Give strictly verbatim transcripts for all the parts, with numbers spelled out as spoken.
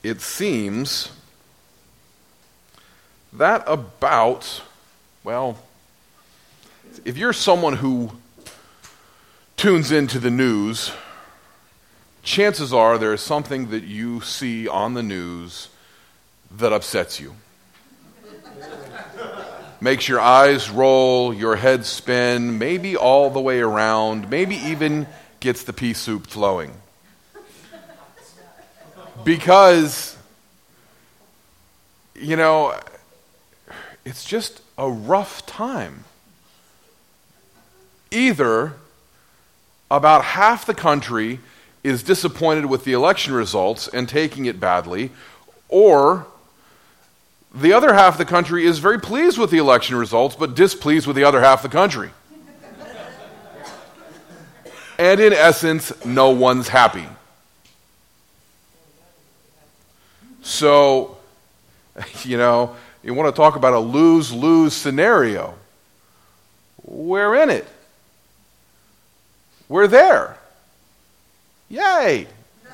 it seems that about, well, if you're someone who tunes into the news, chances are there is something that you see on the news that upsets you. Makes your eyes roll, your head spin, maybe all the way around, maybe even gets the pea soup flowing. Because, you know, it's just a rough time. Either about half the country is disappointed with the election results and taking it badly, or the other half of the country is very pleased with the election results, but displeased with the other half of the country. And in essence, no one's happy. So, you know, you want to talk about a lose-lose scenario. We're in it. We're there. Yay!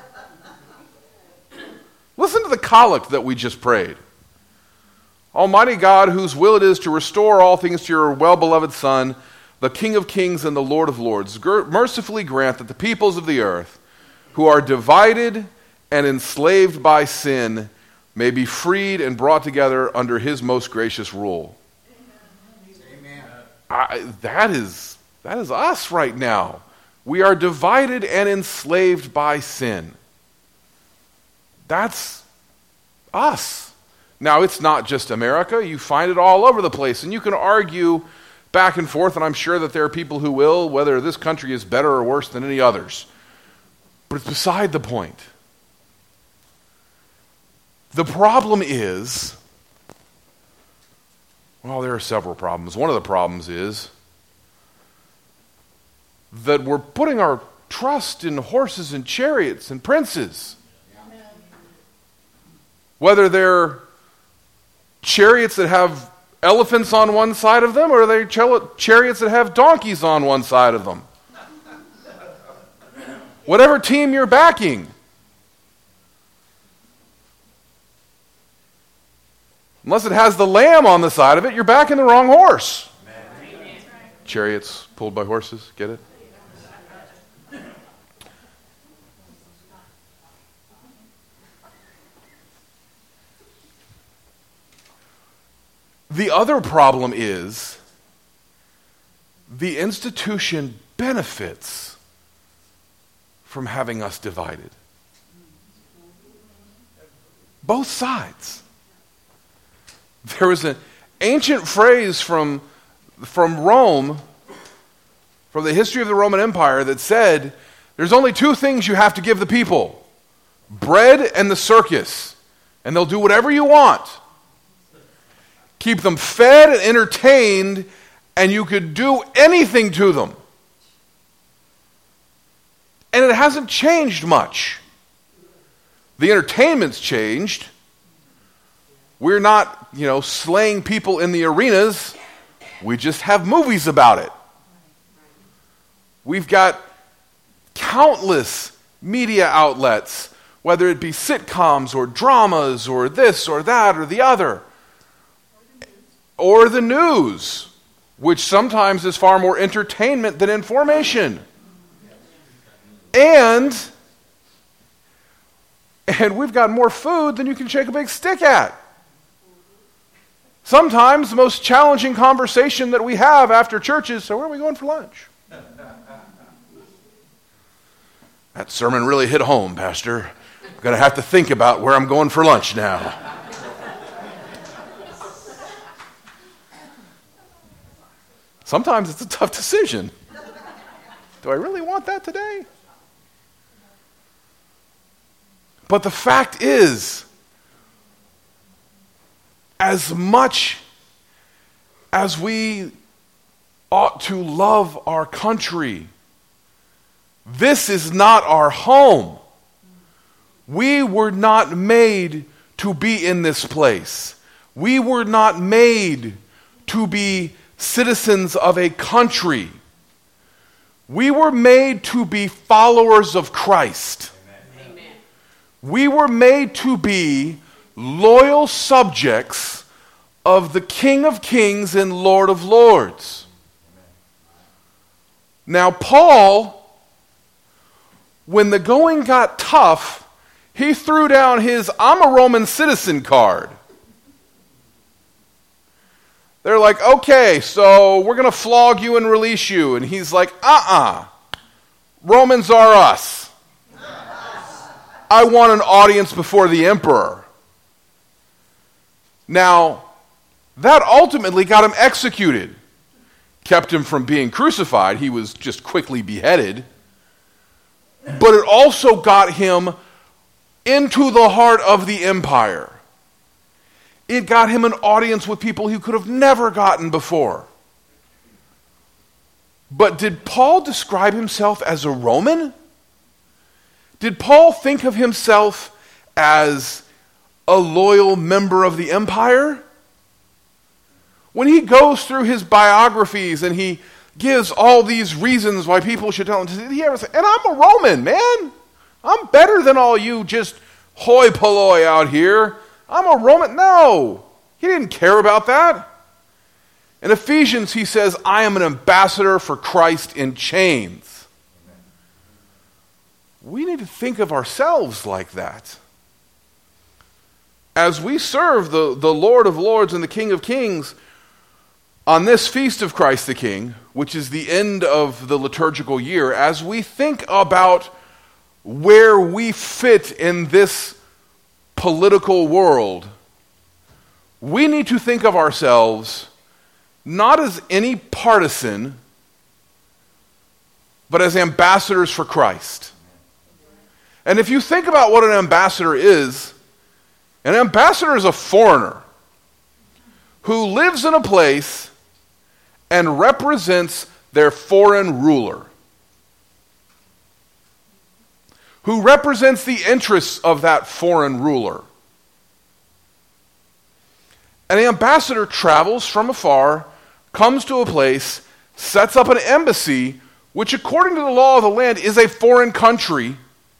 Listen to the collect that we just prayed. Almighty God, whose will it is to restore all things to your well-beloved Son, the King of kings and the Lord of lords, mercifully grant that the peoples of the earth, who are divided and enslaved by sin, may be freed and brought together under his most gracious rule. Amen. I, that is, that is us right now. We are divided and enslaved by sin. That's us. Now, it's not just America. You find it all over the place. And you can argue back and forth, and I'm sure that there are people who will, whether this country is better or worse than any others. But it's beside the point. The problem is, well, there are several problems. One of the problems is that we're putting our trust in horses and chariots and princes. Whether they're chariots that have elephants on one side of them, or they're chariots that have donkeys on one side of them. Whatever team you're backing. Unless it has the lamb on the side of it, you're backing the wrong horse. Amen. Chariots pulled by horses, get it? The other problem is the institution benefits from having us divided. Both sides. There was an ancient phrase from, from Rome, from the history of the Roman Empire, that said, there's only two things you have to give the people: bread and the circus, and they'll do whatever you want. Keep them fed and entertained, and you could do anything to them. And it hasn't changed much. The entertainment's changed. We're not, you know, slaying people in the arenas. We just have movies about it. We've got countless media outlets, whether it be sitcoms or dramas or this or that or the other. Or the news, which sometimes is far more entertainment than information. And, and we've got more food than you can shake a big stick at. Sometimes the most challenging conversation that we have after church is, so where are we going for lunch? That sermon really hit home, Pastor. I'm going to have to think about where I'm going for lunch now. Sometimes it's a tough decision. Do I really want that today? But the fact is, as much as we ought to love our country, this is not our home. We were not made to be in this place. We were not made to be citizens of a country. We were made to be followers of Christ. Amen. We were made to be loyal subjects of the King of Kings and Lord of Lords. Now, Paul, when the going got tough, he threw down his "I'm a Roman citizen" card. They're like, okay, so we're going to flog you and release you. And he's like, uh-uh, Romans are us. I want an audience before the emperor. Now, that ultimately got him executed. Kept him from being crucified. He was just quickly beheaded. But it also got him into the heart of the empire. It got him an audience with people he could have never gotten before. But did Paul describe himself as a Roman? Did Paul think of himself as a loyal member of the empire? When he goes through his biographies and he gives all these reasons why people should tell him, did he ever say, and I'm a Roman, man. I'm better than all you just hoi polloi out here. I'm a Roman. No, he didn't care about that. In Ephesians, he says, I am an ambassador for Christ in chains. We need to think of ourselves like that. As we serve the, the Lord of Lords and the King of Kings on this feast of Christ the King, which is the end of the liturgical year, as we think about where we fit in this political world, we need to think of ourselves not as any partisan, but as ambassadors for Christ. And if you think about what an ambassador is, an ambassador is a foreigner who lives in a place and represents their foreign ruler, who represents the interests of that foreign ruler. An ambassador travels from afar, comes to a place, sets up an embassy, which according to the law of the land is a foreign country.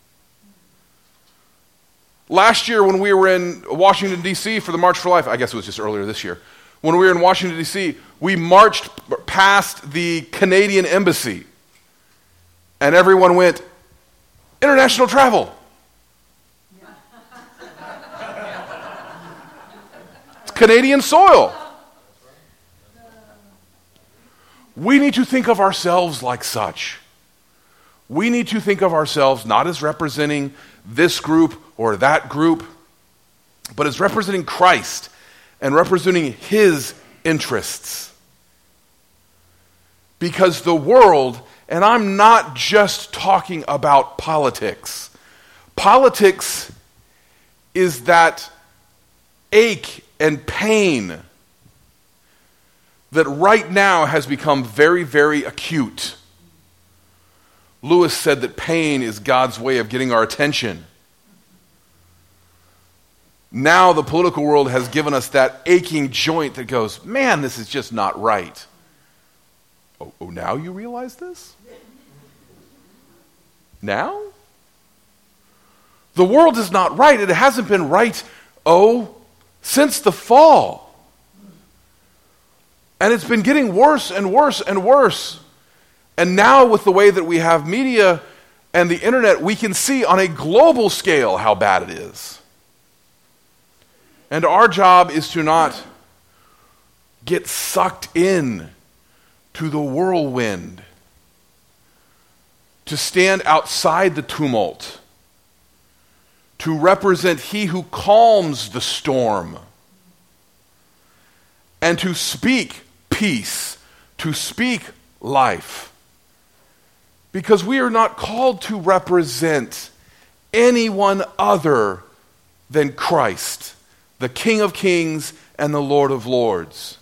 Last year when we were in Washington, D C for the March for Life, I guess it was just earlier this year, when we were in Washington, D C, we marched past the Canadian embassy, and everyone went, international travel. It's Canadian soil. We need to think of ourselves like such. We need to think of ourselves not as representing this group or that group, but as representing Christ and representing his interests. Because the world, and I'm not just talking about politics. Politics is that ache and pain that right now has become very, very acute. Lewis said that pain is God's way of getting our attention. Now the political world has given us that aching joint that goes, man, this is just not right. Oh, oh now you realize this? Now? The world is not right. It hasn't been right, oh, since the fall. And it's been getting worse and worse and worse. And now with the way that we have media and the internet, we can see on a global scale how bad it is. And our job is to not get sucked in to the whirlwind, to stand outside the tumult, to represent he who calms the storm, and to speak peace, to speak life. Because we are not called to represent anyone other than Christ, the King of Kings and the Lord of Lords.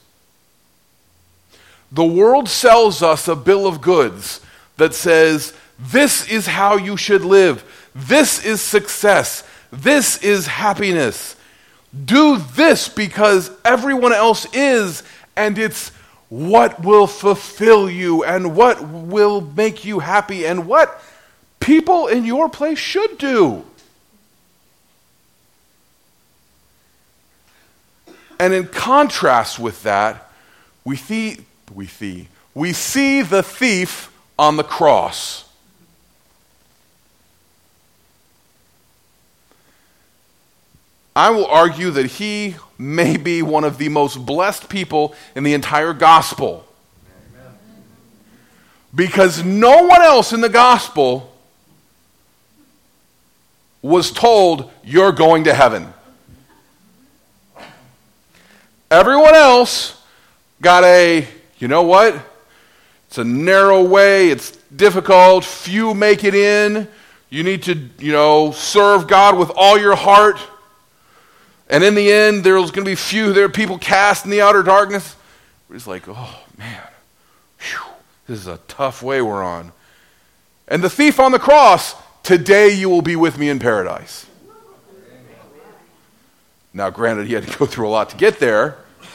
The world sells us a bill of goods that says, this is how you should live. This is success. This is happiness. Do this because everyone else is, and it's what will fulfill you and what will make you happy and what people in your place should do. And in contrast with that, we see, we see, we see the thief on the cross. I will argue that he may be one of the most blessed people in the entire gospel. Amen. Because no one else in the gospel was told, you're going to heaven. Everyone else got a, you know what? It's a narrow way, it's difficult, few make it in. You need to, you know, serve God with all your heart. And in the end, there's going to be few, there are people cast in the outer darkness. It's like, oh man, whew, this is a tough way we're on. And the thief on the cross, today you will be with me in paradise. Now, granted, he had to go through a lot to get there.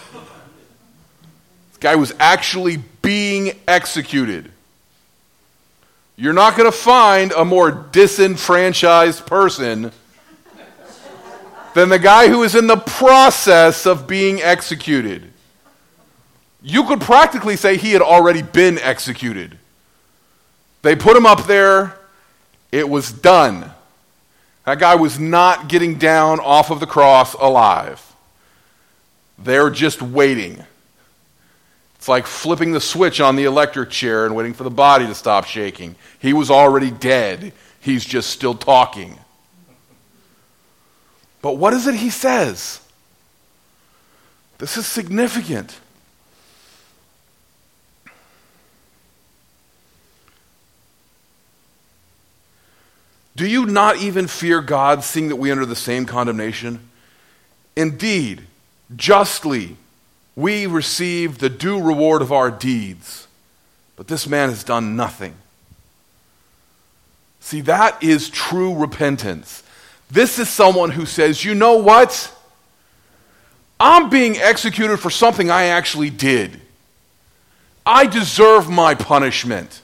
This guy was actually being executed. You're not going to find a more disenfranchised person than the guy who is in the process of being executed. You could practically say he had already been executed. They put him up there. It was done. That guy was not getting down off of the cross alive. They're just waiting. It's like flipping the switch on the electric chair and waiting for the body to stop shaking. He was already dead. He's just still talking. But what is it he says? This is significant. Do you not even fear God, seeing that we are under the same condemnation? Indeed, justly, we receive the due reward of our deeds, but this man has done nothing. See, that is true repentance. This is someone who says, you know what? I'm being executed for something I actually did. I deserve my punishment.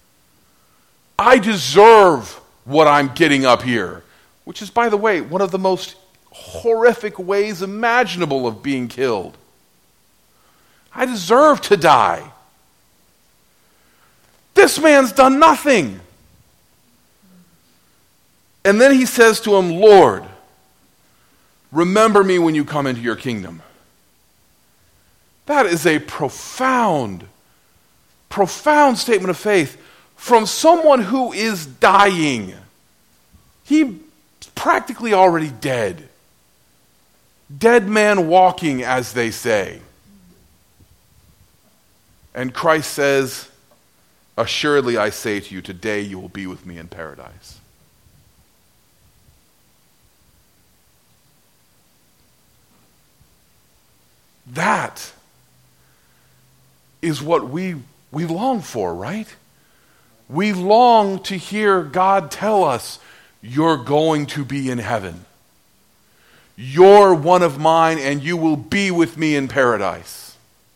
I deserve what I'm getting up here, which is, by the way, one of the most horrific ways imaginable of being killed. I deserve to die. This man's done nothing. And then he says to him, Lord, remember me when you come into your kingdom. That is a profound, profound statement of faith from someone who is dying. He's practically already dead. Dead man walking, as they say. And Christ says, assuredly I say to you, today you will be with me in paradise. That is what we, we long for, right? We long to hear God tell us, you're going to be in heaven. You're one of mine and you will be with me in paradise.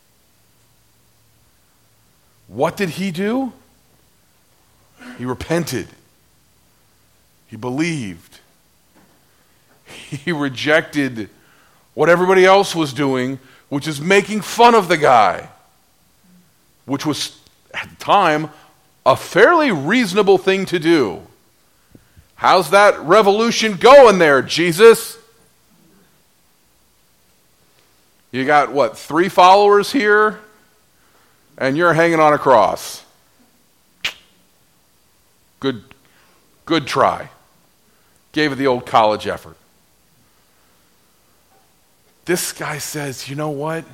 What did he do? He repented. He believed. He rejected what everybody else was doing, which is making fun of the guy, which was, at the time, a fairly reasonable thing to do. How's that revolution going there, Jesus? You got, what, three followers here? And you're hanging on a cross. Good, good try. Gave it the old college effort. This guy says, you know what?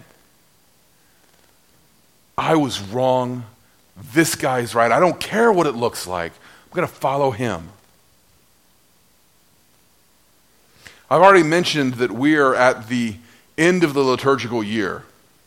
I was wrong. This guy's right. I don't care what it looks like. I'm going to follow him. I've already mentioned that we are at the end of the liturgical year.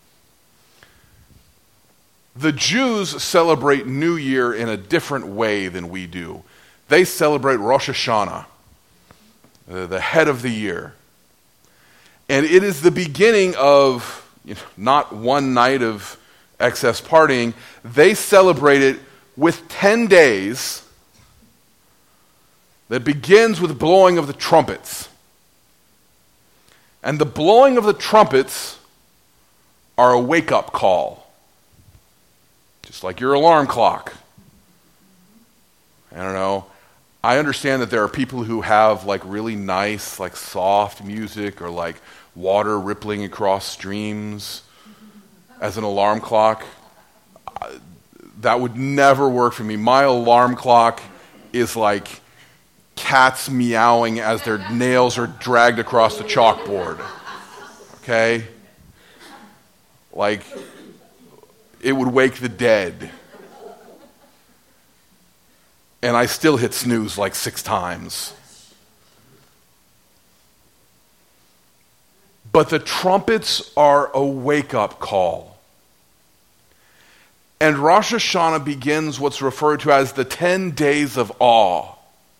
The Jews celebrate New Year in a different way than we do. They celebrate Rosh Hashanah, uh, the head of the year. And it is the beginning of, you know, not one night of excess partying. They celebrate it with ten days that begins with blowing of the trumpets. And the blowing of the trumpets are a wake-up call. Just like your alarm clock. I don't know. I understand that there are people who have like really nice, like soft music or like water rippling across streams as an alarm clock. Uh, that would never work for me. My alarm clock is like cats meowing as their nails are dragged across the chalkboard. Okay? Like, it would wake the dead. And I still hit snooze like six times. But the trumpets are a wake-up call. And Rosh Hashanah begins what's referred to as the ten days of awe.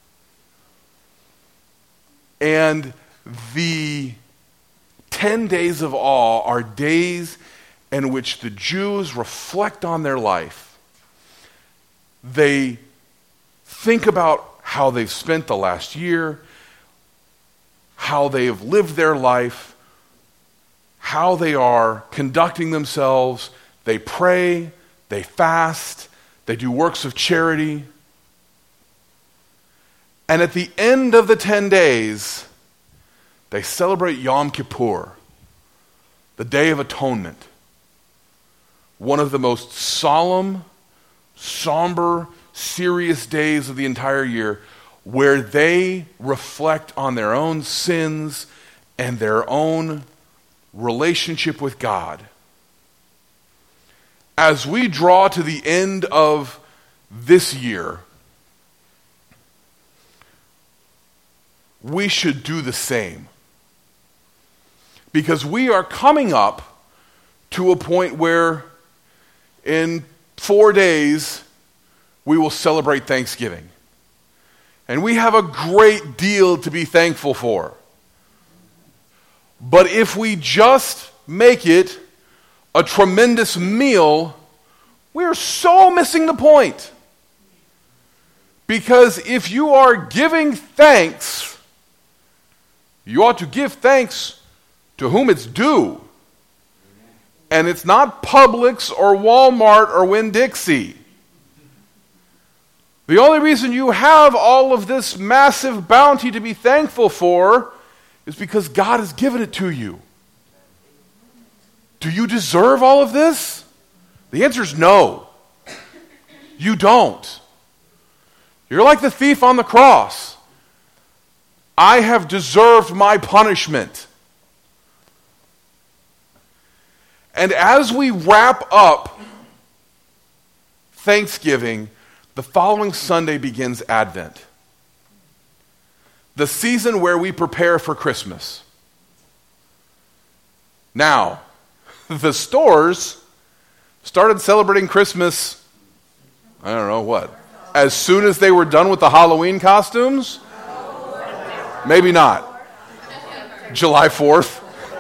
And the ten days of awe are days in which the Jews reflect on their life. They think about how they've spent the last year, how they have lived their life, how they are conducting themselves. They pray, they fast, they do works of charity. And at the end of the ten days, they celebrate Yom Kippur, the Day of Atonement, one of the most solemn, somber, serious days of the entire year, where they reflect on their own sins and their own relationship with God. As we draw to the end of this year, we should do the same. Because we are coming up to a point where in four days, we will celebrate Thanksgiving. And we have a great deal to be thankful for. But if we just make it a tremendous meal, we're so missing the point. Because if you are giving thanks, you ought to give thanks to whom it's due. And it's not Publix or Walmart or Winn-Dixie. The only reason you have all of this massive bounty to be thankful for is because God has given it to you. Do you deserve all of this? The answer is no. You don't. You're like the thief on the cross. I have deserved my punishment. And as we wrap up Thanksgiving, the following Sunday begins Advent, the season where we prepare for Christmas. Now, the stores started celebrating Christmas, I don't know what, as soon as they were done with the Halloween costumes? Maybe not. July fourth.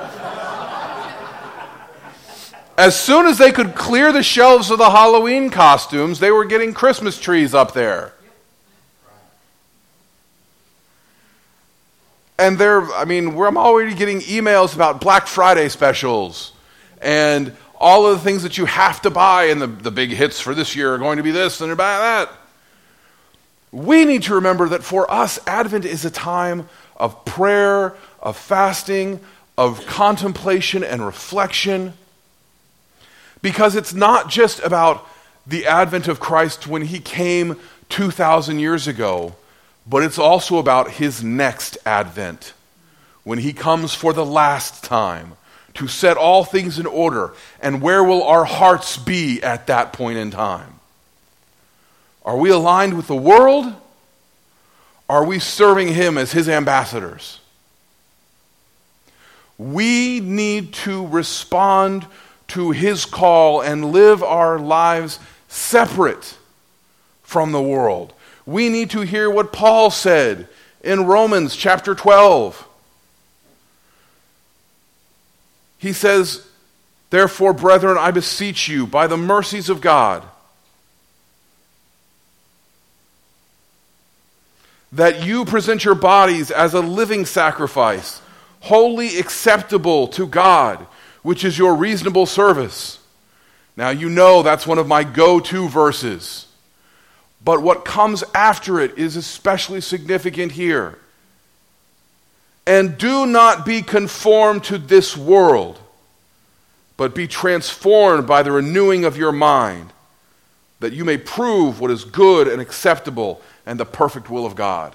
As soon as they could clear the shelves of the Halloween costumes, they were getting Christmas trees up there. And they're, I mean, we're, I'm already getting emails about Black Friday specials and all of the things that you have to buy, and the, the big hits for this year are going to be this and buy that. We need to remember that for us, Advent is a time of prayer, of fasting, of contemplation and reflection. Because it's not just about the advent of Christ when he came two thousand years ago, but it's also about his next advent, when he comes for the last time to set all things in order. And where will our hearts be at that point in time? Are we aligned with the world? Are we serving him as his ambassadors? We need to respond to his call and live our lives separate from the world. We need to hear what Paul said in Romans chapter twelve. He says, "Therefore, brethren, I beseech you by the mercies of God, that you present your bodies as a living sacrifice, wholly acceptable to God, which is your reasonable service. Now you know that's one of my go-to verses. But what comes after it is especially significant here. And do not be conformed to this world, but be transformed by the renewing of your mind, that you may prove what is good and acceptable and the perfect will of God.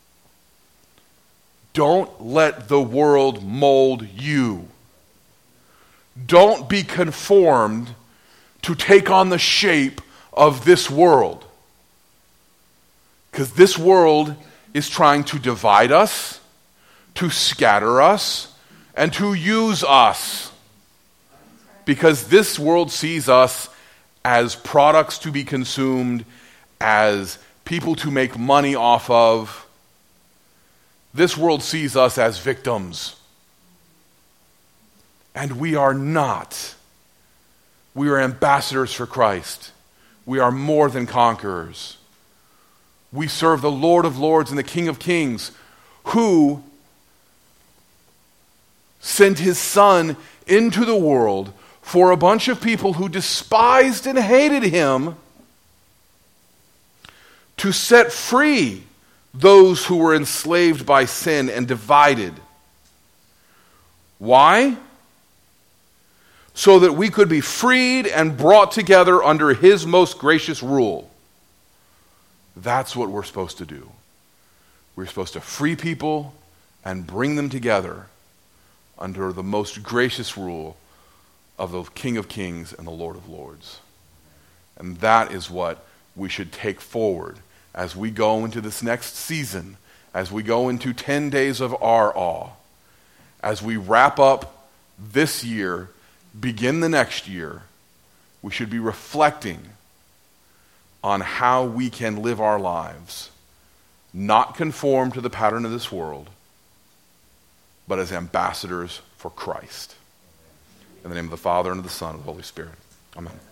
Don't let the world mold you. Don't be conformed to take on the shape of this world. Because this world is trying to divide us, to scatter us, and to use us. Because this world sees us as products to be consumed, as people to make money off of. This world sees us as victims. And we are not. We are ambassadors for Christ. We are more than conquerors. We serve the Lord of Lords and the King of Kings, who sent his Son into the world for a bunch of people who despised and hated him, to set free those who were enslaved by sin and divided. Why? So that we could be freed and brought together under his most gracious rule. That's what we're supposed to do. We're supposed to free people and bring them together under the most gracious rule of the King of Kings and the Lord of Lords. And that is what we should take forward as we go into this next season, as we go into ten days of our awe, as we wrap up this year, begin the next year. We should be reflecting on how we can live our lives, not conform to the pattern of this world, but as ambassadors for Christ. In the name of the Father, and of the Son, and of the Holy Spirit. Amen.